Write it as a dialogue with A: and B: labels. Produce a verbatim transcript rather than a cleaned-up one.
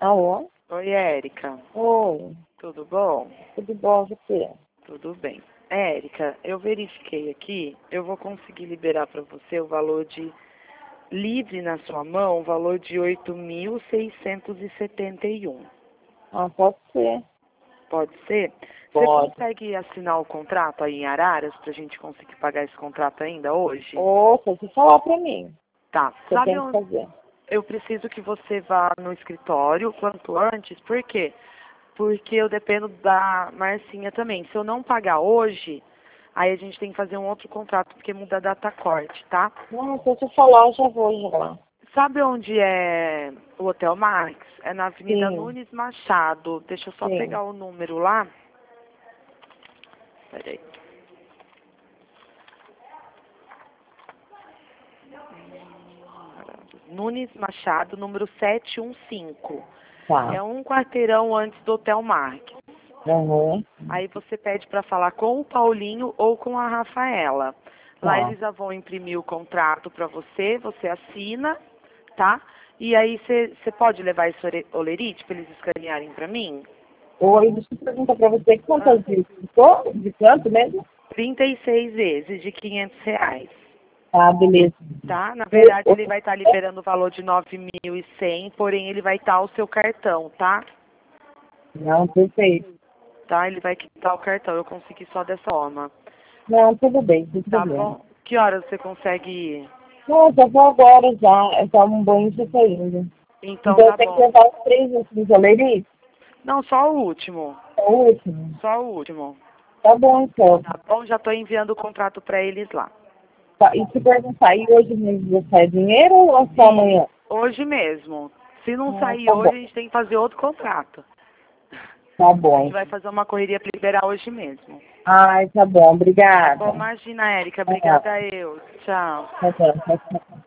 A: Alô?
B: Oi, Érica.
A: Oi,
B: Tudo bom?
A: tudo bom, você?
B: Tudo bem. Érica, eu verifiquei aqui, eu vou conseguir liberar para você o valor de livre na sua mão, o valor de oito mil seiscentos e setenta e um.
A: Ah, pode ser.
B: Pode ser? Você
A: Pode.
B: consegue assinar o contrato aí em Araras para a gente conseguir pagar esse contrato ainda hoje?
A: Ou se você falar pra mim,
B: Tá.
A: o que eu
B: Sabe
A: tenho que
B: onde?
A: fazer.
B: Eu preciso que você vá no escritório o quanto antes. Por quê? Porque eu dependo da Marcinha também. Se eu não pagar hoje, aí a gente tem que fazer um outro contrato, porque muda a data corte, tá?
A: Não, se você falar, eu já vou já lá.
B: Sabe onde é o Hotel Max? É na Avenida
A: Sim,
B: Nunes Machado. Deixa eu só
A: sim.
B: pegar o número lá. Peraí. Nunes Machado, número setecentos e quinze.
A: Tá.
B: É um quarteirão antes do Hotel Max.
A: Uhum.
B: Aí você pede para falar com o Paulinho ou com a Rafaela. Lá
A: Tá.
B: eles já vão imprimir o contrato para você, você assina, tá? E aí você pode levar esse ore- olerite para eles escanearem para mim?
A: Oi, deixa eu perguntar pra você,
B: Ah,
A: quantas vezes ficou? De quanto mesmo?
B: trinta e seis vezes de quinhentos reais,
A: Tá, beleza.
B: tá? Na
A: Eu-
B: verdade ele vai estar liberando o valor de nove mil e cem, porém ele vai estar o seu cartão, tá?
A: Não, perfeito.
B: Tá? Ele vai quitar o cartão, eu consegui só dessa forma.
A: Não, tudo bem, sem
B: Tá
A: problema.
B: bom? Que horas você consegue ir?
A: Não, já vou agora já. Eu tomo um banho e já tô indo.
B: Então
A: Então eu
B: tá
A: tenho que
B: bom.
A: levar os três assim, joleirinhos?
B: Não, só o último.
A: É o último.
B: Só o último.
A: Tá bom, então.
B: Tá bom? Já estou enviando o contrato para eles lá.
A: Tá, e se perguntar, e hoje mesmo já sai dinheiro ou só
B: E
A: amanhã?
B: hoje mesmo. Se não
A: Ah,
B: sair
A: tá
B: hoje,
A: bom.
B: a gente tem que fazer outro contrato.
A: Tá
B: A
A: bom.
B: gente vai fazer uma correria para liberar hoje mesmo.
A: Ai, tá bom.
B: Tá
A: Obrigada.
B: bom? Imagina, Érica.
A: Tá,
B: Obrigada a eu. Tchau.
A: tá, tá, tá.